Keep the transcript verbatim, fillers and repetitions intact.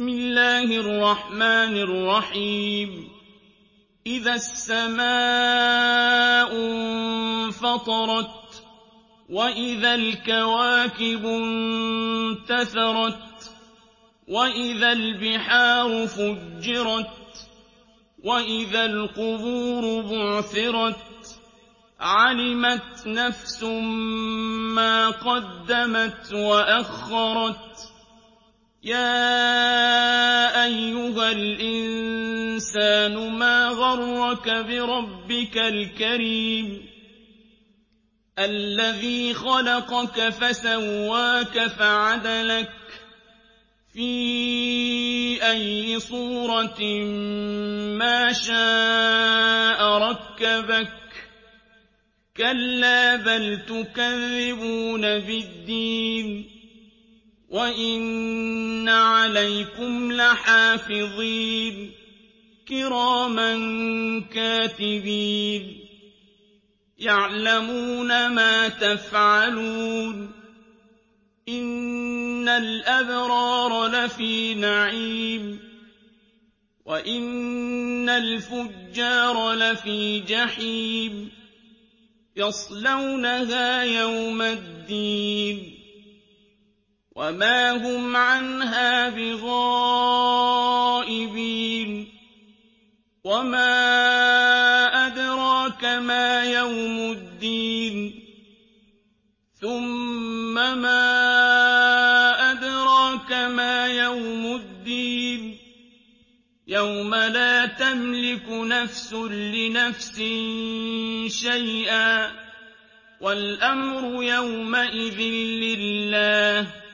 بسم الله الرحمن الرحيم إذا السماء انفطرت وإذا الكواكب انتثرت وإذا البحار فجرت وإذا القبور بعثرت علمت نفس ما قدمت وأخرت يا أيها الإنسان ما غرك بربك الكريم الذي خلقك فسواك فعدلك في أي صورة ما شاء ركبك كلا بل تكذبون بالدين وإن عليكم لحافظين كراما كاتبين يعلمون ما تفعلون إن الأبرار لفي نعيم وإن الفجار لفي جحيم يصلونها يوم الدين وما هم عنها بغائبين وما أدراك ما يوم الدين ثم ما أدراك ما يوم الدين يوم لا تملك نفس لنفس شيئا والأمر يومئذ لله